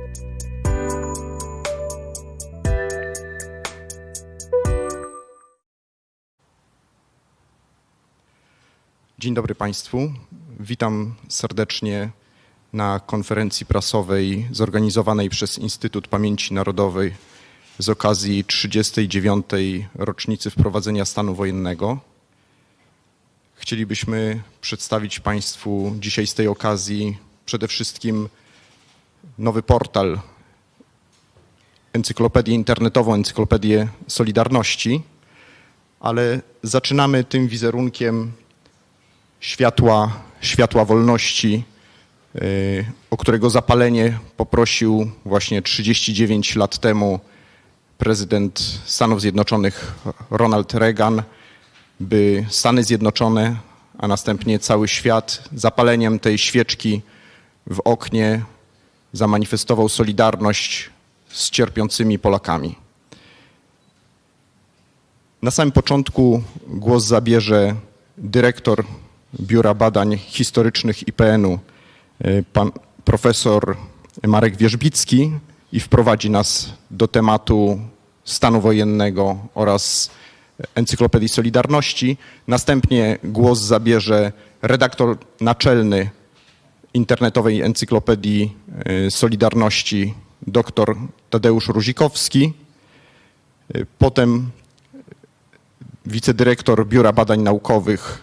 Dzień dobry Państwu. Witam serdecznie na konferencji prasowej zorganizowanej przez Instytut Pamięci Narodowej z okazji 39. rocznicy wprowadzenia stanu wojennego. Chcielibyśmy przedstawić Państwu dzisiaj z tej okazji przede wszystkim nowy portal, encyklopedię internetową, Encyklopedię Solidarności, ale zaczynamy tym wizerunkiem światła wolności, o którego zapalenie poprosił właśnie 39 lat temu prezydent Stanów Zjednoczonych Ronald Reagan, by Stany Zjednoczone, a następnie cały świat zapaleniem tej świeczki w oknie zamanifestował solidarność z cierpiącymi Polakami. Na samym początku głos zabierze dyrektor Biura Badań Historycznych IPN-u, pan profesor Marek Wierzbicki, i wprowadzi nas do tematu stanu wojennego oraz Encyklopedii Solidarności. Następnie głos zabierze redaktor naczelny internetowej Encyklopedii Solidarności dr Tadeusz Ruzikowski. Potem wicedyrektor Biura Badań Naukowych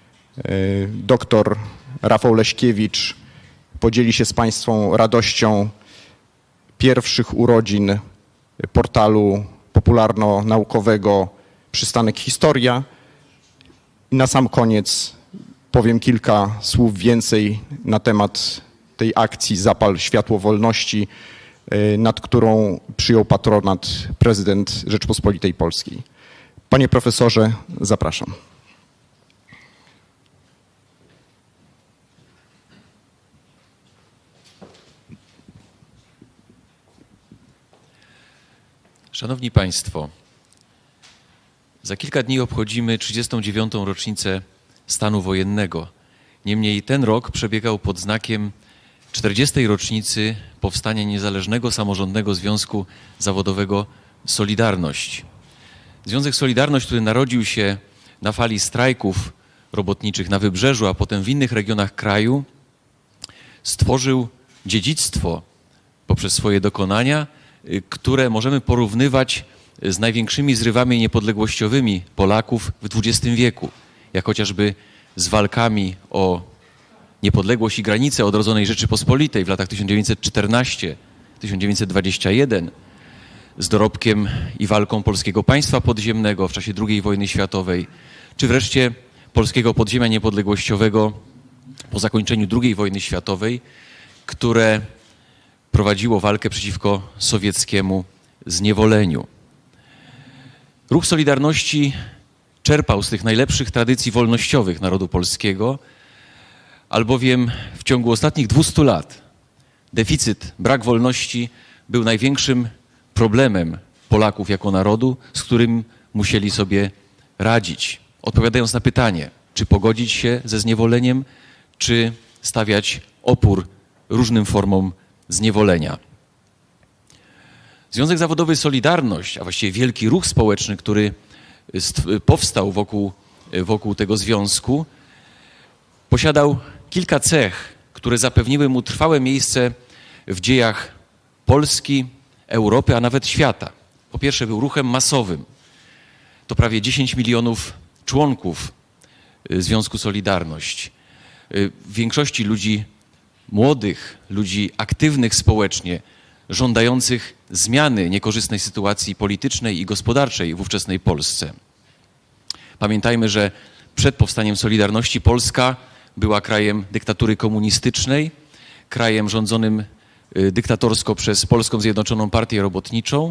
dr Rafał Leśkiewicz podzieli się z Państwem radością pierwszych urodzin portalu popularno-naukowego Przystanek Historia. I na sam koniec powiem kilka słów więcej na temat tej akcji Zapal Światło Wolności, nad którą przyjął patronat prezydent Rzeczypospolitej Polskiej. Panie profesorze, zapraszam. Szanowni Państwo, za kilka dni obchodzimy 39. rocznicę stanu wojennego. Niemniej ten rok przebiegał pod znakiem 40. rocznicy powstania Niezależnego Samorządnego Związku Zawodowego Solidarność. Związek Solidarność, który narodził się na fali strajków robotniczych na Wybrzeżu, a potem w innych regionach kraju, stworzył dziedzictwo poprzez swoje dokonania, które możemy porównywać z największymi zrywami niepodległościowymi Polaków w XX wieku, jak chociażby z walkami o niepodległość i granice odrodzonej Rzeczypospolitej w latach 1914-1921, z dorobkiem i walką polskiego państwa podziemnego w czasie II wojny światowej, czy wreszcie polskiego podziemia niepodległościowego po zakończeniu II wojny światowej, które prowadziło walkę przeciwko sowieckiemu zniewoleniu. Ruch Solidarności czerpał z tych najlepszych tradycji wolnościowych narodu polskiego, albowiem w ciągu ostatnich 200 lat deficyt, brak wolności był największym problemem Polaków jako narodu, z którym musieli sobie radzić. Odpowiadając na pytanie, czy pogodzić się ze zniewoleniem, czy stawiać opór różnym formom zniewolenia. Związek Zawodowy Solidarność, a właściwie wielki ruch społeczny, który powstał wokół tego związku, posiadał kilka cech, które zapewniły mu trwałe miejsce w dziejach Polski, Europy, a nawet świata. Po pierwsze, był ruchem masowym. To prawie 10 milionów członków Związku Solidarność. W większości ludzi młodych, ludzi aktywnych społecznie, żądających zmiany niekorzystnej sytuacji politycznej i gospodarczej w ówczesnej Polsce. Pamiętajmy, że przed powstaniem Solidarności Polska była krajem dyktatury komunistycznej, krajem rządzonym dyktatorsko przez Polską Zjednoczoną Partię Robotniczą,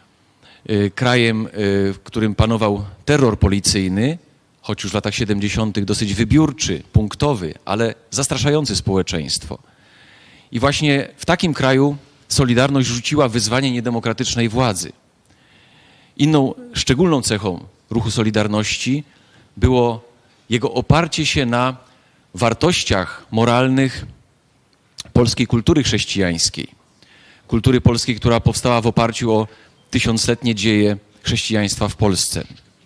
krajem, w którym panował terror policyjny, choć już w latach 70. dosyć wybiórczy, punktowy, ale zastraszający społeczeństwo. I właśnie w takim kraju Solidarność rzuciła wyzwanie niedemokratycznej władzy. Inną szczególną cechą ruchu Solidarności było jego oparcie się na wartościach moralnych polskiej kultury chrześcijańskiej. kultury polskiej, która powstała w oparciu o tysiącletnie dzieje chrześcijaństwa w Polsce.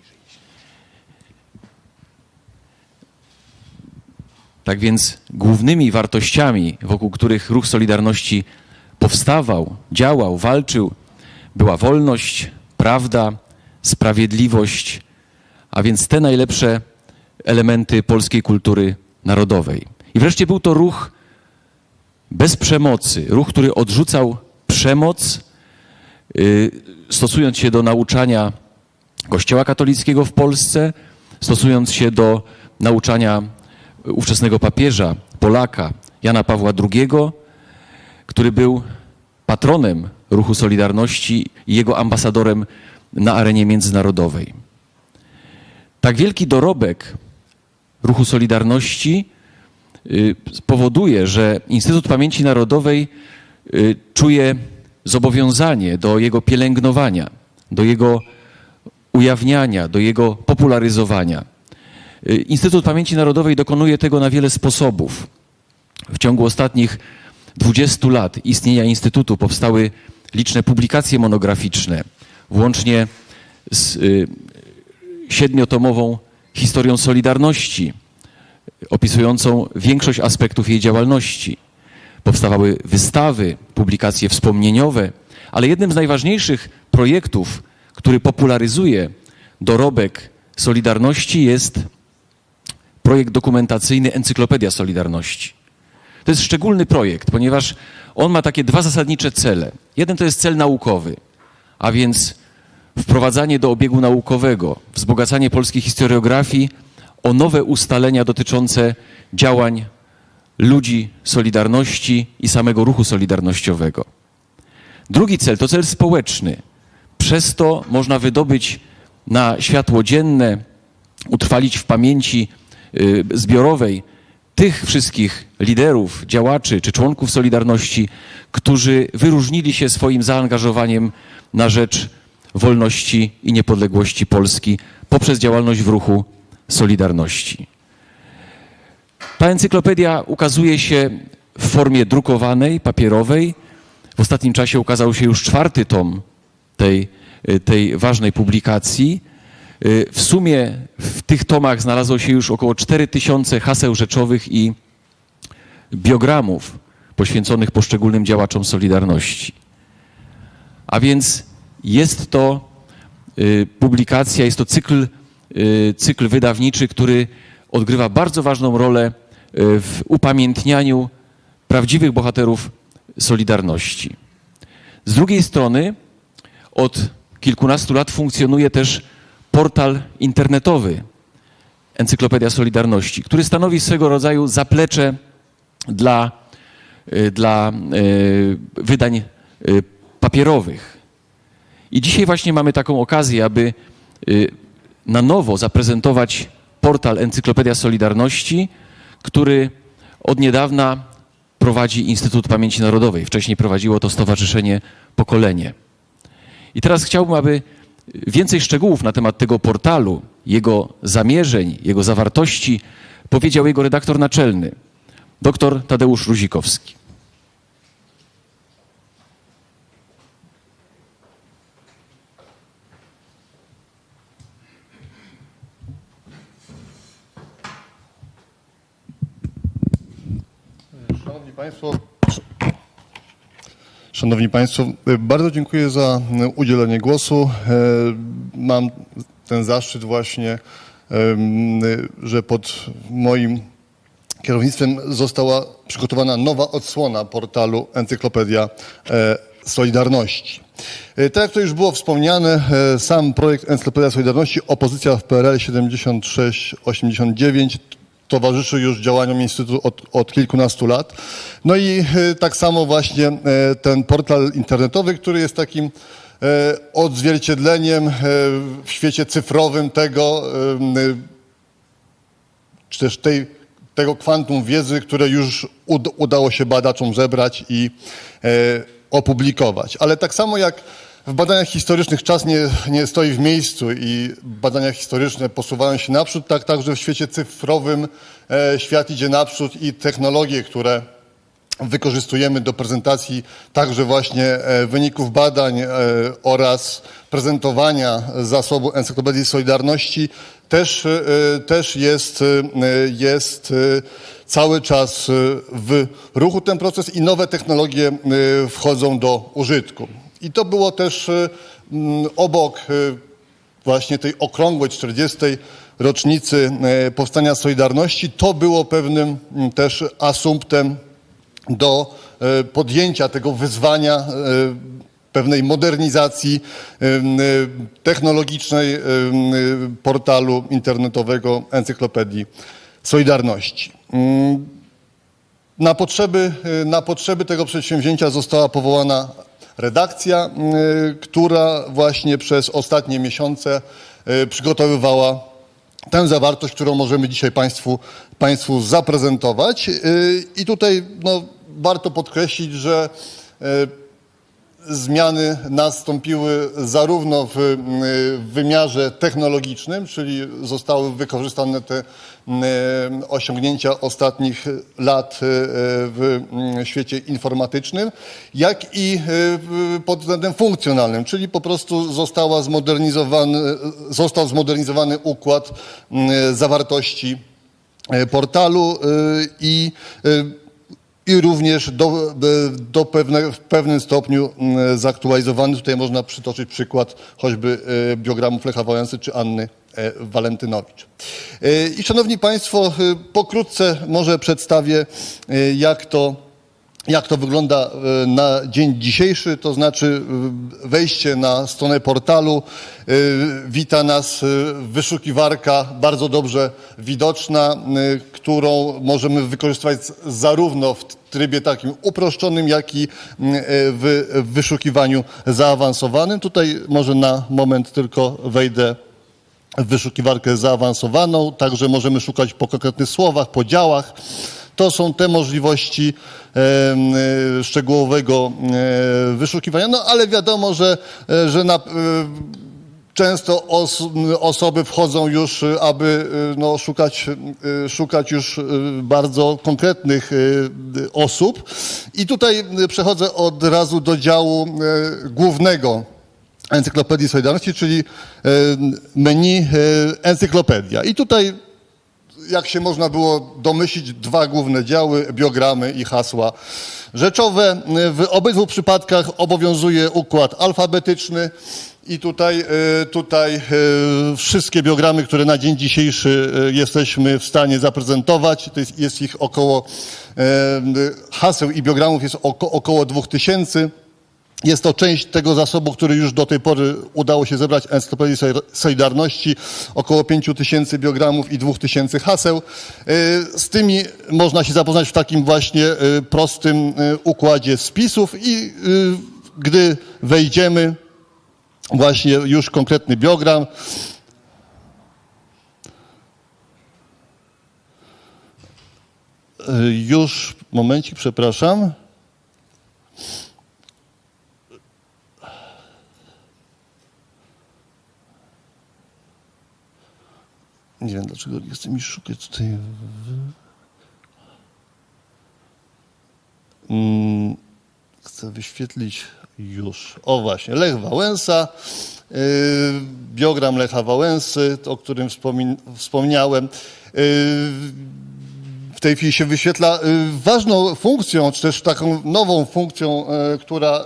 Tak więc głównymi wartościami, wokół których ruch Solidarności powstawał, działał, walczył, była wolność, prawda, sprawiedliwość, a więc te najlepsze elementy polskiej kultury narodowej. I wreszcie był to ruch bez przemocy, ruch, który odrzucał przemoc, stosując się do nauczania Kościoła katolickiego w Polsce, stosując się do nauczania ówczesnego papieża, Polaka, Jana Pawła II, który był patronem ruchu Solidarności i jego ambasadorem na arenie międzynarodowej. Tak wielki dorobek ruchu Solidarności powoduje, że Instytut Pamięci Narodowej czuje zobowiązanie do jego pielęgnowania, do jego ujawniania, do jego popularyzowania. Instytut Pamięci Narodowej dokonuje tego na wiele sposobów. W ciągu ostatnich 20 lat istnienia Instytutu powstały liczne publikacje monograficzne, włącznie z 7-tomową historią Solidarności, opisującą większość aspektów jej działalności. Powstawały wystawy, publikacje wspomnieniowe, ale jednym z najważniejszych projektów, który popularyzuje dorobek Solidarności, jest projekt dokumentacyjny Encyklopedia Solidarności. To jest szczególny projekt, ponieważ on ma takie dwa zasadnicze cele. Jeden to jest cel naukowy, a więc wprowadzanie do obiegu naukowego, wzbogacanie polskiej historiografii o nowe ustalenia dotyczące działań ludzi Solidarności i samego ruchu solidarnościowego. Drugi cel to cel społeczny. Przez to można wydobyć na światło dzienne, utrwalić w pamięci zbiorowej tych wszystkich liderów, działaczy czy członków Solidarności, którzy wyróżnili się swoim zaangażowaniem na rzecz wolności i niepodległości Polski poprzez działalność w ruchu Solidarności. Ta encyklopedia ukazuje się w formie drukowanej, papierowej. W ostatnim czasie ukazał się już 4. tom tej ważnej publikacji. W sumie w tych tomach znalazło się już około 4000 haseł rzeczowych i biogramów poświęconych poszczególnym działaczom Solidarności. A więc jest to publikacja, jest to cykl wydawniczy, który odgrywa bardzo ważną rolę w upamiętnianiu prawdziwych bohaterów Solidarności. Z drugiej strony od kilkunastu lat funkcjonuje też portal internetowy Encyklopedia Solidarności, który stanowi swego rodzaju zaplecze dla wydań papierowych. I dzisiaj właśnie mamy taką okazję, aby na nowo zaprezentować portal Encyklopedia Solidarności, który od niedawna prowadzi Instytut Pamięci Narodowej. Wcześniej prowadziło to Stowarzyszenie Pokolenie. I teraz chciałbym, aby więcej szczegółów na temat tego portalu, jego zamierzeń, jego zawartości powiedział jego redaktor naczelny, dr Tadeusz Ruzikowski. Szanowni Państwo, bardzo dziękuję za udzielenie głosu. Mam ten zaszczyt właśnie, że pod moim kierownictwem została przygotowana nowa odsłona portalu Encyklopedia Solidarności. Tak jak to już było wspomniane, sam projekt Encyklopedia Solidarności, opozycja w PRL 76-89 towarzyszy już działaniom Instytutu od kilkunastu lat. No i tak samo właśnie ten portal internetowy, który jest takim odzwierciedleniem w świecie cyfrowym tego, czy też tego kwantum wiedzy, które już udało się badaczom zebrać i opublikować. Ale tak samo jak w badaniach historycznych czas nie stoi w miejscu i badania historyczne posuwają się naprzód, tak także w świecie cyfrowym świat idzie naprzód i technologie, które wykorzystujemy do prezentacji także właśnie wyników badań oraz prezentowania zasobu Encyklopedii Solidarności też jest cały czas w ruchu ten proces i nowe technologie wchodzą do użytku. I to było też obok właśnie tej okrągłej 40. rocznicy powstania Solidarności, to było pewnym też asumptem do podjęcia tego wyzwania pewnej modernizacji technologicznej portalu internetowego Encyklopedii Solidarności. Na potrzeby tego przedsięwzięcia została powołana redakcja, która właśnie przez ostatnie miesiące przygotowywała tę zawartość, którą możemy dzisiaj Państwu zaprezentować. I tutaj warto podkreślić, że zmiany nastąpiły zarówno w wymiarze technologicznym, czyli zostały wykorzystane te osiągnięcia ostatnich lat w świecie informatycznym, jak i pod względem funkcjonalnym, czyli po prostu został zmodernizowany układ zawartości portalu i również w pewnym stopniu zaktualizowany. Tutaj można przytoczyć przykład choćby biogramów Lecha Wałęsy czy Anny Walentynowicz. I szanowni Państwo, pokrótce może przedstawię, jak to wygląda na dzień dzisiejszy, to znaczy wejście na stronę portalu. Wita nas wyszukiwarka bardzo dobrze widoczna, którą możemy wykorzystywać zarówno w trybie takim uproszczonym, jak i w wyszukiwaniu zaawansowanym. Tutaj może na moment tylko wejdę w wyszukiwarkę zaawansowaną, także możemy szukać po konkretnych słowach, po działach. To są te możliwości szczegółowego wyszukiwania, ale wiadomo, że często osoby wchodzą już, aby szukać już bardzo konkretnych osób. I tutaj przechodzę od razu do działu głównego Encyklopedii Solidarności, czyli menu Encyklopedia. I tutaj, jak się można było domyślić, dwa główne działy, biogramy i hasła rzeczowe. W obydwu przypadkach obowiązuje układ alfabetyczny i tutaj wszystkie biogramy, które na dzień dzisiejszy jesteśmy w stanie zaprezentować, to jest ich około, haseł i biogramów jest około 2000. Jest to część tego zasobu, który już do tej pory udało się zebrać w Encyklopedii Solidarności, około 5000 biogramów i 2000 haseł. Z tymi można się zapoznać w takim właśnie prostym układzie spisów i gdy wejdziemy właśnie już konkretny biogram, już momencik, przepraszam. Nie wiem, dlaczego nie chcę mi szukać tutaj. Chcę wyświetlić już. O właśnie, Lech Wałęsa. Biogram Lecha Wałęsy, o którym wspomniałem. W tej chwili się wyświetla. Ważną funkcją, czy też taką nową funkcją, która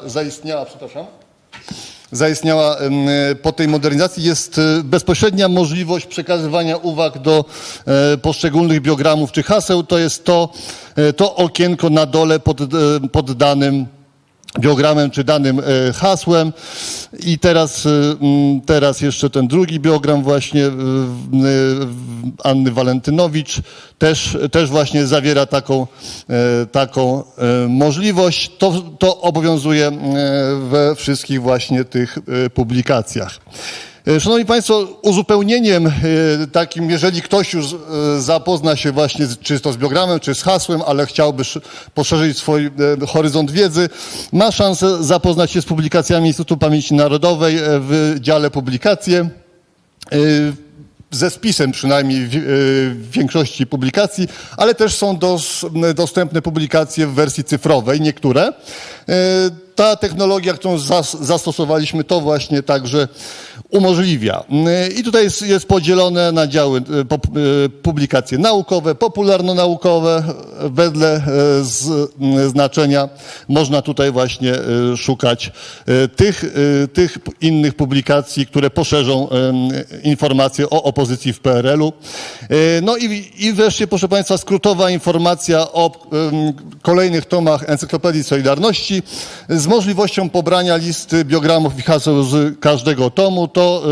zaistniała po tej modernizacji, jest bezpośrednia możliwość przekazywania uwag do poszczególnych biogramów czy haseł. To jest to okienko na dole pod danym biogramem czy danym hasłem. I teraz jeszcze ten drugi biogram właśnie Anny Walentynowicz też właśnie zawiera taką możliwość. To obowiązuje we wszystkich właśnie tych publikacjach. Szanowni Państwo, uzupełnieniem takim, jeżeli ktoś już zapozna się właśnie czy to z biogramem, czy z hasłem, ale chciałby poszerzyć swój horyzont wiedzy, ma szansę zapoznać się z publikacjami Instytutu Pamięci Narodowej w dziale publikacje. ze spisem przynajmniej w większości publikacji, ale też są dostępne publikacje w wersji cyfrowej, niektóre. Ta technologia, którą zastosowaliśmy, to właśnie także umożliwia. I tutaj jest podzielone na działy publikacje naukowe, popularno-naukowe, wedle znaczenia. Można tutaj właśnie szukać tych innych publikacji, które poszerzą informacje o opozycji w PRL-u. No i wreszcie, proszę Państwa, skrótowa informacja o kolejnych tomach Encyklopedii Solidarności z możliwością pobrania listy biogramów i haseł z każdego tomu.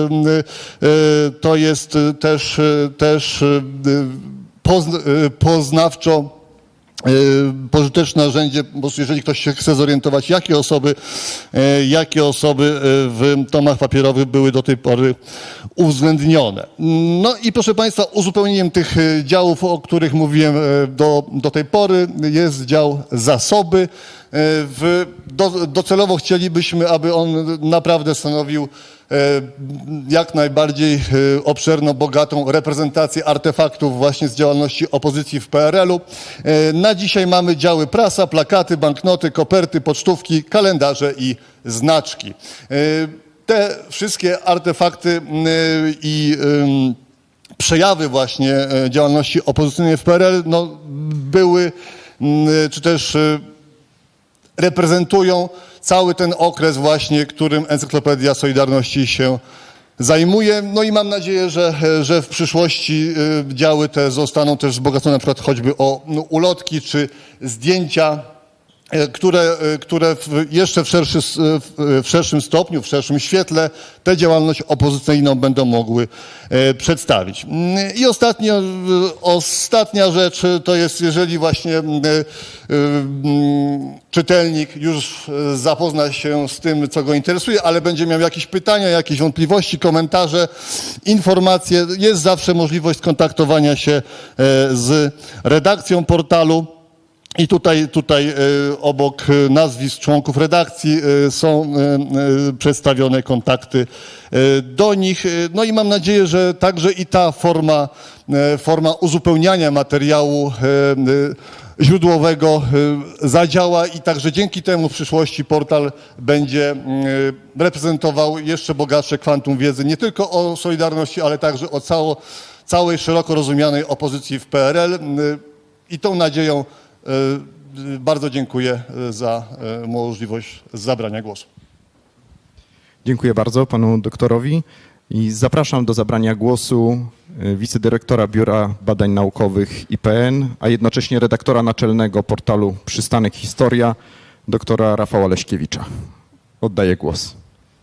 To jest też poznawczo pożyteczne narzędzie, bo jeżeli ktoś się chce zorientować, jakie osoby w tomach papierowych były do tej pory uwzględnione. No i proszę Państwa, uzupełnieniem tych działów, o których mówiłem do tej pory, jest dział zasoby. Docelowo chcielibyśmy, aby on naprawdę stanowił jak najbardziej obszerną, bogatą reprezentację artefaktów właśnie z działalności opozycji w PRL-u. Na dzisiaj mamy działy prasa, plakaty, banknoty, koperty, pocztówki, kalendarze i znaczki. Te wszystkie artefakty i przejawy właśnie działalności opozycyjnej w PRL były, czy też reprezentują cały ten okres właśnie, którym Encyklopedia Solidarności się zajmuje. No i mam nadzieję, że w przyszłości działy te zostaną też wzbogacone na przykład choćby o ulotki czy zdjęcia, które jeszcze w szerszym stopniu, w szerszym świetle tę działalność opozycyjną będą mogły przedstawić. I ostatnia rzecz to jest, jeżeli właśnie czytelnik już zapozna się z tym, co go interesuje, ale będzie miał jakieś pytania, jakieś wątpliwości, komentarze, informacje, jest zawsze możliwość skontaktowania się z redakcją portalu. I tutaj obok nazwisk członków redakcji są przedstawione kontakty do nich. No i mam nadzieję, że także i ta forma uzupełniania materiału źródłowego zadziała i także dzięki temu w przyszłości portal będzie reprezentował jeszcze bogatsze kwantum wiedzy nie tylko o Solidarności, ale także o całej szeroko rozumianej opozycji w PRL. I tą nadzieją bardzo dziękuję za możliwość zabrania głosu. Dziękuję bardzo panu doktorowi i zapraszam do zabrania głosu wicedyrektora Biura Badań Naukowych IPN, a jednocześnie redaktora naczelnego portalu Przystanek Historia, doktora Rafała Leśkiewicza. Oddaję głos.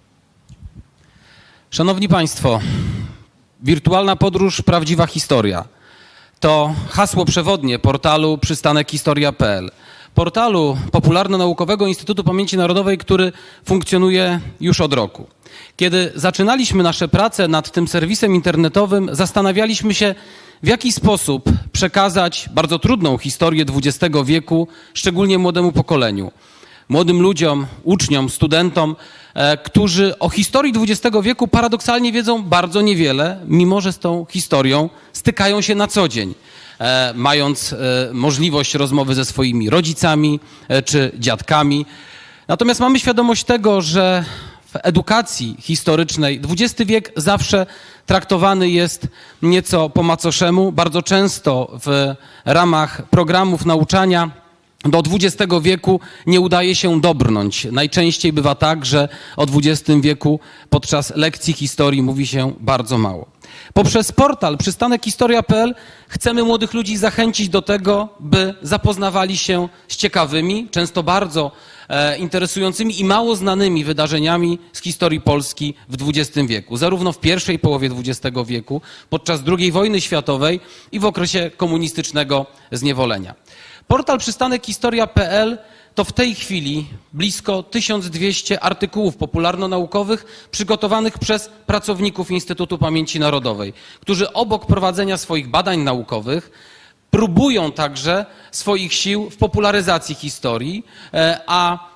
Szanowni Państwo, wirtualna podróż, prawdziwa historia. To hasło przewodnie portalu przystanekhistoria.pl, portalu popularno-naukowego Instytutu Pamięci Narodowej, który funkcjonuje już od roku. Kiedy zaczynaliśmy nasze prace nad tym serwisem internetowym, zastanawialiśmy się, w jaki sposób przekazać bardzo trudną historię XX wieku, szczególnie młodemu pokoleniu. Młodym ludziom, uczniom, studentom, którzy o historii XX wieku paradoksalnie wiedzą bardzo niewiele, mimo że z tą historią stykają się na co dzień, mając możliwość rozmowy ze swoimi rodzicami czy dziadkami. Natomiast mamy świadomość tego, że w edukacji historycznej XX wiek zawsze traktowany jest nieco po macoszemu. Bardzo często w ramach programów nauczania do XX wieku nie udaje się dobrnąć. Najczęściej bywa tak, że o XX wieku podczas lekcji historii mówi się bardzo mało. Poprzez portal przystanekhistoria.pl chcemy młodych ludzi zachęcić do tego, by zapoznawali się z ciekawymi, często bardzo interesującymi i mało znanymi wydarzeniami z historii Polski w XX wieku. Zarówno w pierwszej połowie XX wieku, podczas II wojny światowej i w okresie komunistycznego zniewolenia. Portal przystanekhistoria.pl to w tej chwili blisko 1200 artykułów popularno-naukowych przygotowanych przez pracowników Instytutu Pamięci Narodowej, którzy obok prowadzenia swoich badań naukowych próbują także swoich sił w popularyzacji historii, a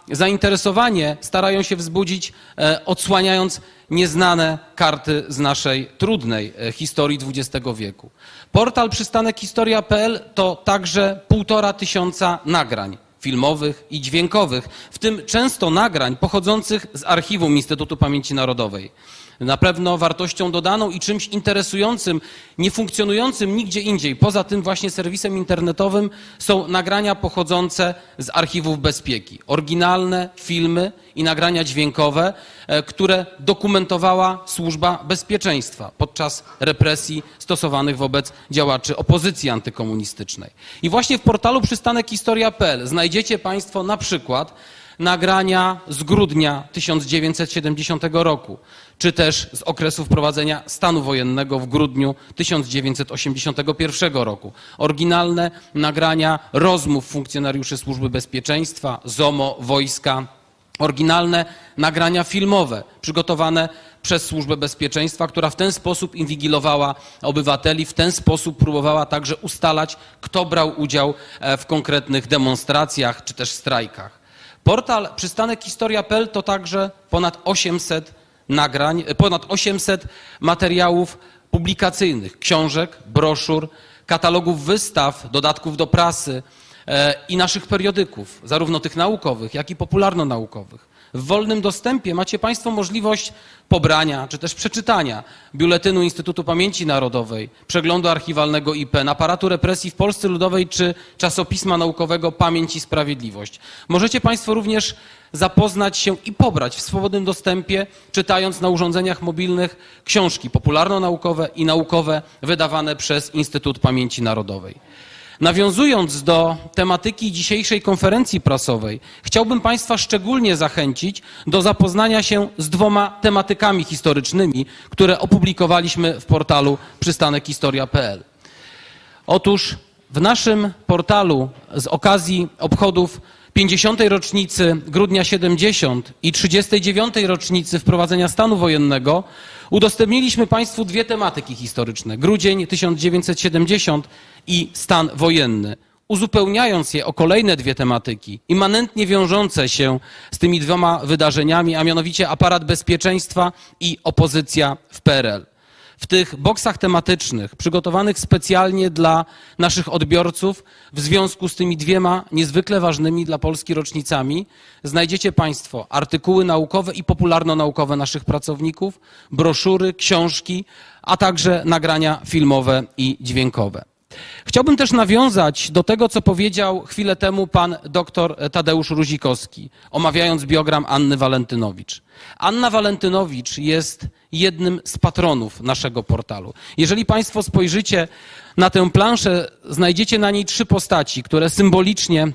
zainteresowanie starają się wzbudzić, odsłaniając nieznane karty z naszej trudnej historii XX wieku. Portal przystanekhistoria.pl to także 1500 nagrań filmowych i dźwiękowych, w tym często nagrań pochodzących z archiwum Instytutu Pamięci Narodowej. Na pewno wartością dodaną i czymś interesującym, nie funkcjonującym nigdzie indziej, poza tym właśnie serwisem internetowym, są nagrania pochodzące z archiwów bezpieki. Oryginalne filmy i nagrania dźwiękowe, które dokumentowała Służba Bezpieczeństwa podczas represji stosowanych wobec działaczy opozycji antykomunistycznej. I właśnie w portalu przystanekhistoria.pl znajdziecie Państwo na przykład nagrania z grudnia 1970 roku, czy też z okresu wprowadzenia stanu wojennego w grudniu 1981 roku. Oryginalne nagrania rozmów funkcjonariuszy Służby Bezpieczeństwa, ZOMO, wojska. Oryginalne nagrania filmowe przygotowane przez Służbę Bezpieczeństwa, która w ten sposób inwigilowała obywateli, w ten sposób próbowała także ustalać, kto brał udział w konkretnych demonstracjach czy też strajkach. Portal przystanekhistoria.pl to także ponad 800 nagrań, ponad 800 materiałów publikacyjnych, książek, broszur, katalogów wystaw, dodatków do prasy i naszych periodyków, zarówno tych naukowych, jak i popularno-naukowych. W wolnym dostępie macie Państwo możliwość pobrania czy też przeczytania biuletynu Instytutu Pamięci Narodowej, przeglądu archiwalnego IPN, aparatu represji w Polsce Ludowej czy czasopisma naukowego Pamięć i Sprawiedliwość. Możecie Państwo również zapoznać się i pobrać w swobodnym dostępie, czytając na urządzeniach mobilnych książki popularno-naukowe i naukowe wydawane przez Instytut Pamięci Narodowej. Nawiązując do tematyki dzisiejszej konferencji prasowej, chciałbym Państwa szczególnie zachęcić do zapoznania się z dwoma tematykami historycznymi, które opublikowaliśmy w portalu przystanekhistoria.pl. Otóż w naszym portalu z okazji obchodów 50. rocznicy grudnia 70 i 39. rocznicy wprowadzenia stanu wojennego udostępniliśmy Państwu dwie tematyki historyczne. Grudzień 1970 i stan wojenny. Uzupełniając je o kolejne dwie tematyki, immanentnie wiążące się z tymi dwoma wydarzeniami, a mianowicie aparat bezpieczeństwa i opozycja w PRL. W tych boksach tematycznych, przygotowanych specjalnie dla naszych odbiorców, w związku z tymi dwiema niezwykle ważnymi dla Polski rocznicami, znajdziecie Państwo artykuły naukowe i popularno-naukowe naszych pracowników, broszury, książki, a także nagrania filmowe i dźwiękowe. Chciałbym też nawiązać do tego, co powiedział chwilę temu pan dr Tadeusz Ruzikowski, omawiając biogram Anny Walentynowicz. Anna Walentynowicz jest jednym z patronów naszego portalu. Jeżeli Państwo spojrzycie na tę planszę, znajdziecie na niej trzy postaci, które symbolicznie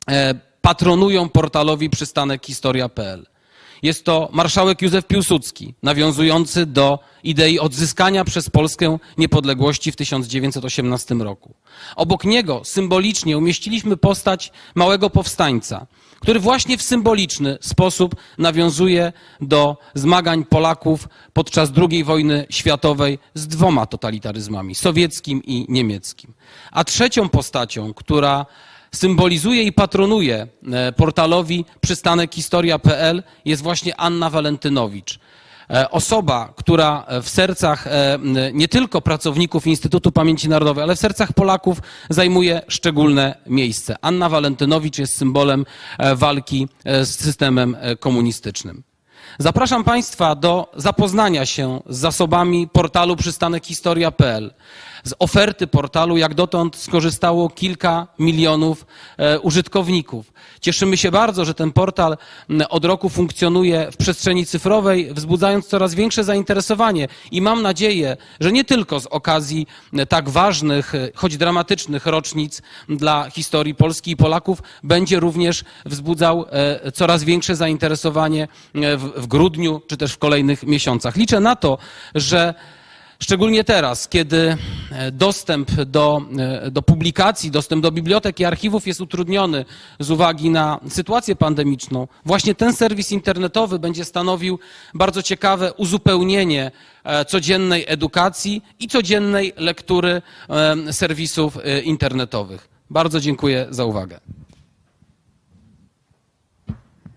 patronują portalowi przystanekhistoria.pl. Jest to marszałek Józef Piłsudski, nawiązujący do idei odzyskania przez Polskę niepodległości w 1918 roku. Obok niego symbolicznie umieściliśmy postać małego powstańca, który właśnie w symboliczny sposób nawiązuje do zmagań Polaków podczas II wojny światowej z dwoma totalitaryzmami, sowieckim i niemieckim. A trzecią postacią, która symbolizuje i patronuje portalowi przystanekhistoria.pl jest właśnie Anna Walentynowicz. Osoba, która w sercach nie tylko pracowników Instytutu Pamięci Narodowej, ale w sercach Polaków zajmuje szczególne miejsce. Anna Walentynowicz jest symbolem walki z systemem komunistycznym. Zapraszam Państwa do zapoznania się z zasobami portalu przystanekhistoria.pl. Z oferty portalu jak dotąd skorzystało kilka milionów użytkowników. Cieszymy się bardzo, że ten portal od roku funkcjonuje w przestrzeni cyfrowej, wzbudzając coraz większe zainteresowanie i mam nadzieję, że nie tylko z okazji tak ważnych, choć dramatycznych rocznic dla historii Polski i Polaków, będzie również wzbudzał coraz większe zainteresowanie w grudniu czy też w kolejnych miesiącach. Liczę na to, że szczególnie teraz, kiedy dostęp do publikacji, dostęp do bibliotek i archiwów jest utrudniony z uwagi na sytuację pandemiczną, właśnie ten serwis internetowy będzie stanowił bardzo ciekawe uzupełnienie codziennej edukacji i codziennej lektury serwisów internetowych. Bardzo dziękuję za uwagę.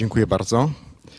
Dziękuję bardzo.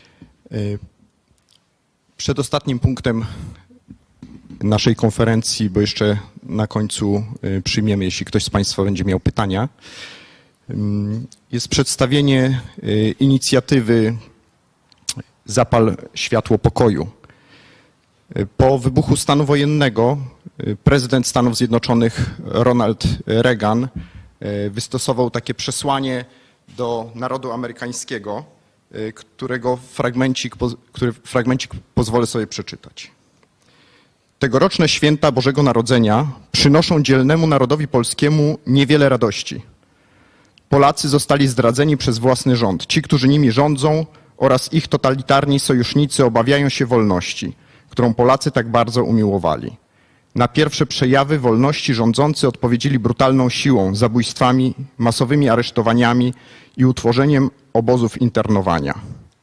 Przedostatnim punktem naszej konferencji, bo jeszcze na końcu przyjmiemy, jeśli ktoś z Państwa będzie miał pytania, jest przedstawienie inicjatywy Zapal światło pokoju. Po wybuchu stanu wojennego prezydent Stanów Zjednoczonych Ronald Reagan wystosował takie przesłanie do narodu amerykańskiego, który fragmencik pozwolę sobie przeczytać. Tegoroczne święta Bożego Narodzenia przynoszą dzielnemu narodowi polskiemu niewiele radości. Polacy zostali zdradzeni przez własny rząd. Ci, którzy nimi rządzą oraz ich totalitarni sojusznicy obawiają się wolności, którą Polacy tak bardzo umiłowali. Na pierwsze przejawy wolności rządzący odpowiedzieli brutalną siłą, zabójstwami, masowymi aresztowaniami i utworzeniem obozów internowania.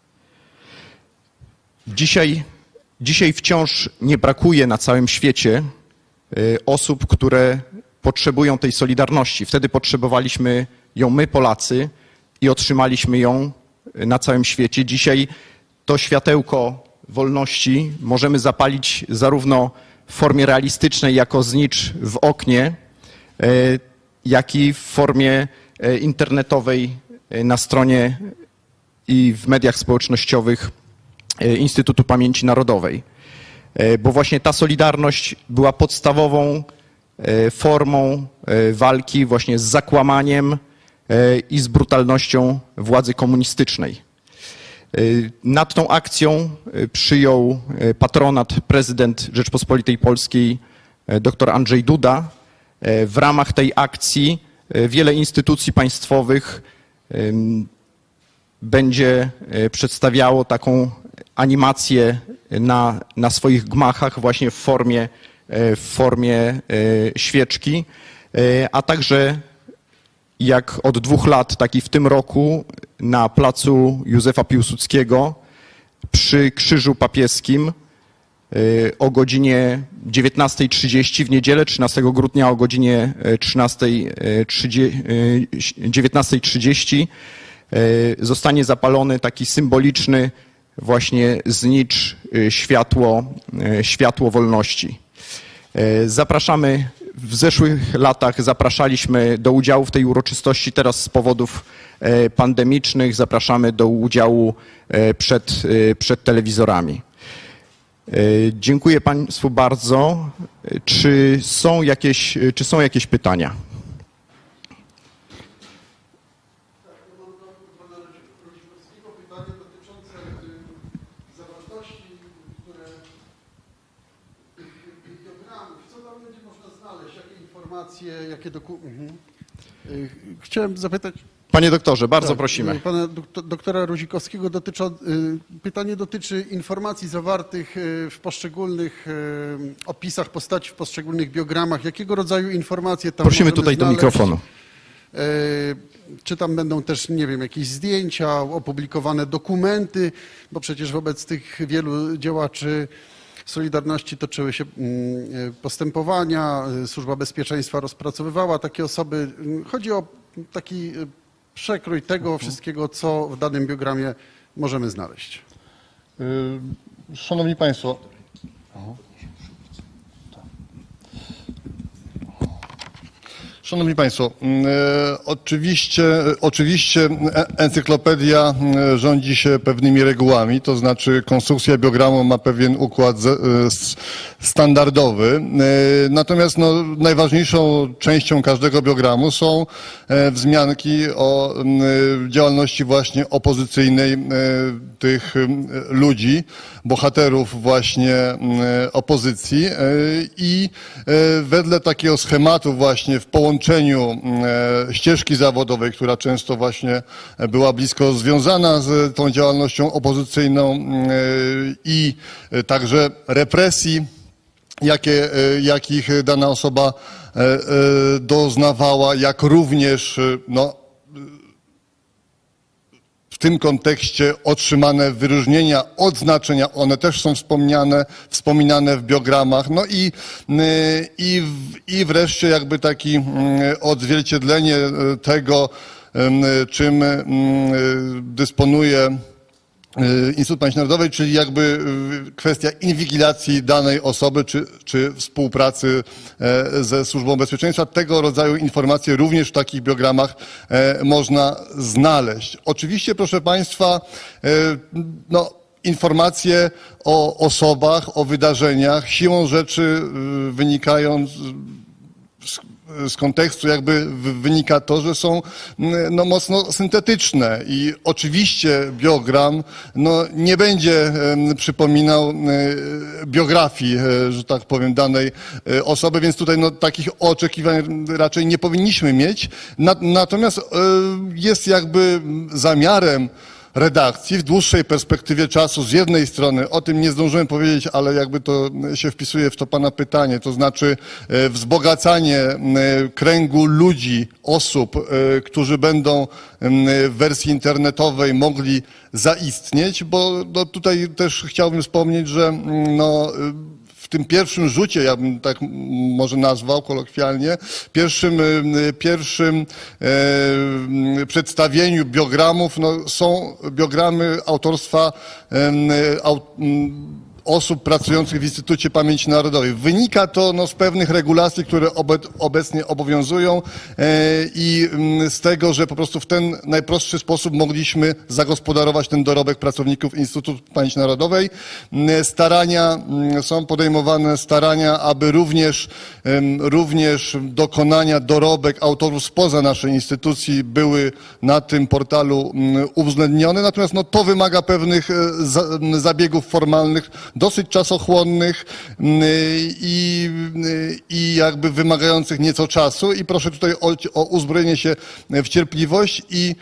Dzisiaj wciąż nie brakuje na całym świecie osób, które potrzebują tej solidarności. Wtedy potrzebowaliśmy ją my, Polacy, i otrzymaliśmy ją na całym świecie. Dzisiaj to światełko wolności możemy zapalić zarówno w formie realistycznej, jako znicz w oknie, jak i w formie internetowej na stronie i w mediach społecznościowych Instytutu Pamięci Narodowej. Bo właśnie ta solidarność była podstawową formą walki właśnie z zakłamaniem i z brutalnością władzy komunistycznej. Nad tą akcją przyjął patronat prezydent Rzeczpospolitej Polskiej dr Andrzej Duda. W ramach tej akcji wiele instytucji państwowych będzie przedstawiało taką animację na swoich gmachach właśnie w formie świeczki, a także jak od 2 lat, tak i w tym roku na placu Józefa Piłsudskiego przy Krzyżu Papieskim o godzinie 19:30 w niedzielę 13 grudnia o godzinie 19:30 zostanie zapalony taki symboliczny właśnie znicz światło wolności. Zapraszamy. W zeszłych latach zapraszaliśmy do udziału w tej uroczystości, teraz z powodów pandemicznych zapraszamy do udziału przed telewizorami. Dziękuję Państwu bardzo. Czy są jakieś pytania? Jakie Chciałem zapytać... Panie doktorze, bardzo prosimy. Pana doktora Ruzikowskiego pytanie dotyczy informacji zawartych w poszczególnych opisach postaci, w poszczególnych biogramach. Jakiego rodzaju informacje tam prosimy tutaj znaleźć? do mikrofonu. Czy tam będą też, nie wiem, jakieś zdjęcia, opublikowane dokumenty, bo przecież wobec tych wielu działaczy Solidarności toczyły się postępowania, Służba Bezpieczeństwa rozpracowywała takie osoby. Chodzi o taki przekrój tego wszystkiego, co w danym biogramie możemy znaleźć. Szanowni Państwo, oczywiście encyklopedia rządzi się pewnymi regułami, to znaczy konstrukcja biogramu ma pewien układ standardowy, natomiast najważniejszą częścią każdego biogramu są wzmianki o działalności właśnie opozycyjnej tych ludzi, bohaterów właśnie opozycji i wedle takiego schematu właśnie w połączeniu ścieżki zawodowej, która często właśnie była blisko związana z tą działalnością opozycyjną i także represji, jakich dana osoba doznawała, jak również w tym kontekście otrzymane wyróżnienia, odznaczenia, one też są wspominane w biogramach. I wreszcie jakby takie odzwierciedlenie tego, czym dysponuje Instytut Pamięci Narodowej, czyli jakby kwestia inwigilacji danej osoby czy współpracy ze Służbą Bezpieczeństwa. Tego rodzaju informacje również w takich biogramach można znaleźć. Oczywiście, proszę Państwa, no, informacje o osobach, o wydarzeniach siłą rzeczy wynikają z kontekstu jakby wynika to, że są no, mocno syntetyczne i oczywiście biogram no, nie będzie przypominał biografii, że tak powiem, danej osoby, więc tutaj no, takich oczekiwań raczej nie powinniśmy mieć. Natomiast jest jakby zamiarem redakcji w dłuższej perspektywie czasu z jednej strony, o tym nie zdążyłem powiedzieć, ale jakby to się wpisuje w to Pana pytanie, to znaczy wzbogacanie kręgu ludzi, osób, którzy będą w wersji internetowej mogli zaistnieć, bo no, tutaj też chciałbym wspomnieć, że no, w tym pierwszym rzucie, ja bym tak może nazwał kolokwialnie, pierwszym przedstawieniu biogramów no, są biogramy autorstwa osób pracujących w Instytucie Pamięci Narodowej. Wynika to no, z pewnych regulacji, które obecnie obowiązują i z tego, że po prostu w ten najprostszy sposób mogliśmy zagospodarować ten dorobek pracowników Instytutu Pamięci Narodowej. Są podejmowane starania, aby również dokonania dorobek autorów spoza naszej instytucji były na tym portalu uwzględnione. Natomiast no, to wymaga pewnych zabiegów formalnych, dosyć czasochłonnych i jakby wymagających nieco czasu i proszę tutaj o uzbrojenie się w cierpliwość i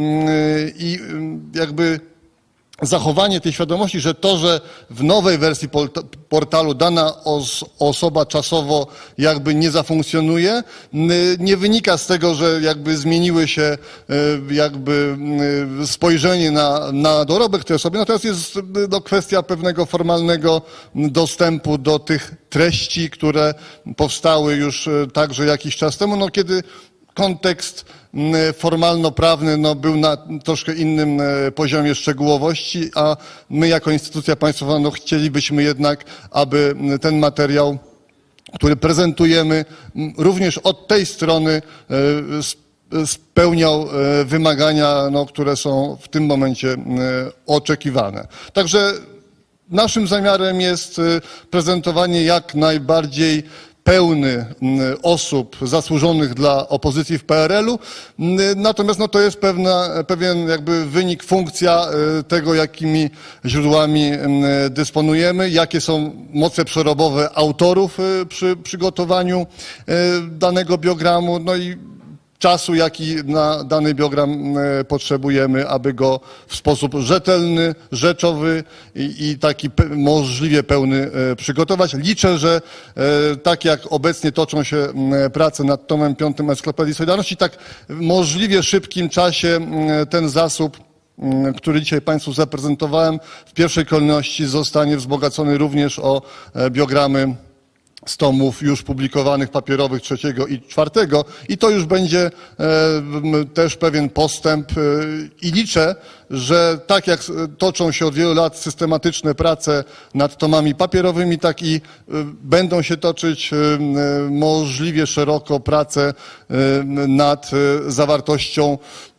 jakby zachowanie tej świadomości, że to, że w nowej wersji portalu dana osoba czasowo jakby nie zafunkcjonuje, nie wynika z tego, że jakby zmieniły się jakby spojrzenie na dorobek tej osoby, natomiast jest no, kwestia pewnego formalnego dostępu do tych treści, które powstały już także jakiś czas temu, no kiedy kontekst formalno-prawny no, był na troszkę innym poziomie szczegółowości, a my jako instytucja państwowa no, chcielibyśmy jednak, aby ten materiał, który prezentujemy, również od tej strony spełniał wymagania, no, które są w tym momencie oczekiwane. Także naszym zamiarem jest prezentowanie jak najbardziej pełny osób zasłużonych dla opozycji w PRL-u, natomiast no, to jest pewien jakby wynik, funkcja tego, jakimi źródłami dysponujemy, jakie są moce przerobowe autorów przy przygotowaniu danego biogramu, no i czasu, jaki na dany biogram potrzebujemy, aby go w sposób rzetelny, rzeczowy i taki możliwie pełny przygotować. Liczę, że tak jak obecnie toczą się prace nad tomem 5 Encyklopedii Solidarności, tak w możliwie szybkim czasie ten zasób, który dzisiaj Państwu zaprezentowałem, w pierwszej kolejności zostanie wzbogacony również o biogramy z tomów już publikowanych papierowych 3. i 4. i to już będzie też pewien postęp i liczę, że tak jak toczą się od wielu lat systematyczne prace nad tomami papierowymi, tak i będą się toczyć możliwie szeroko prace nad zawartością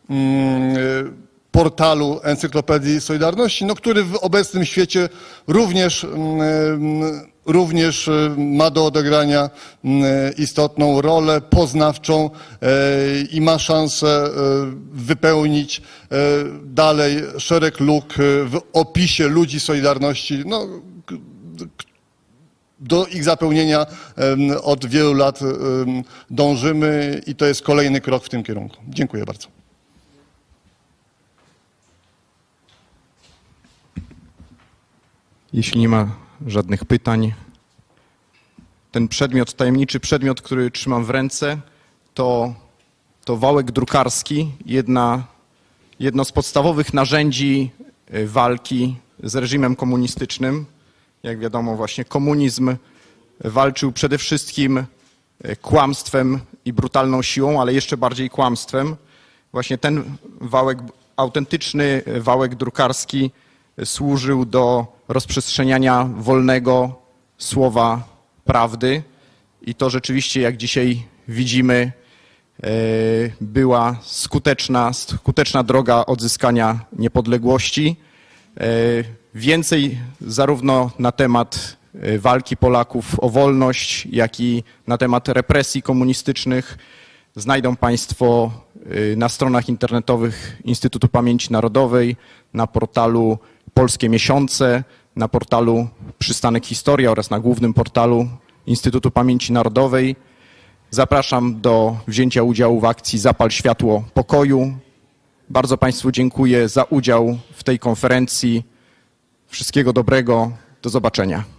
portalu Encyklopedii Solidarności, no, który w obecnym świecie również ma do odegrania istotną rolę poznawczą i ma szansę wypełnić dalej szereg luk w opisie ludzi Solidarności. No, do ich zapełnienia od wielu lat dążymy i to jest kolejny krok w tym kierunku. Dziękuję bardzo. Jeśli nie ma żadnych pytań, ten przedmiot, tajemniczy przedmiot, który trzymam w ręce, to wałek drukarski, jedno z podstawowych narzędzi walki z reżimem komunistycznym. Jak wiadomo, właśnie komunizm walczył przede wszystkim kłamstwem i brutalną siłą, ale jeszcze bardziej kłamstwem. Właśnie ten wałek, autentyczny wałek drukarski służył do rozprzestrzeniania wolnego słowa prawdy i to rzeczywiście, jak dzisiaj widzimy, była skuteczna droga odzyskania niepodległości. Więcej zarówno na temat walki Polaków o wolność, jak i na temat represji komunistycznych znajdą Państwo na stronach internetowych Instytutu Pamięci Narodowej, na portalu Polskie Miesiące, na portalu Przystanek Historia oraz na głównym portalu Instytutu Pamięci Narodowej. Zapraszam do wzięcia udziału w akcji Zapal światło pokoju. Bardzo Państwu dziękuję za udział w tej konferencji. Wszystkiego dobrego. Do zobaczenia.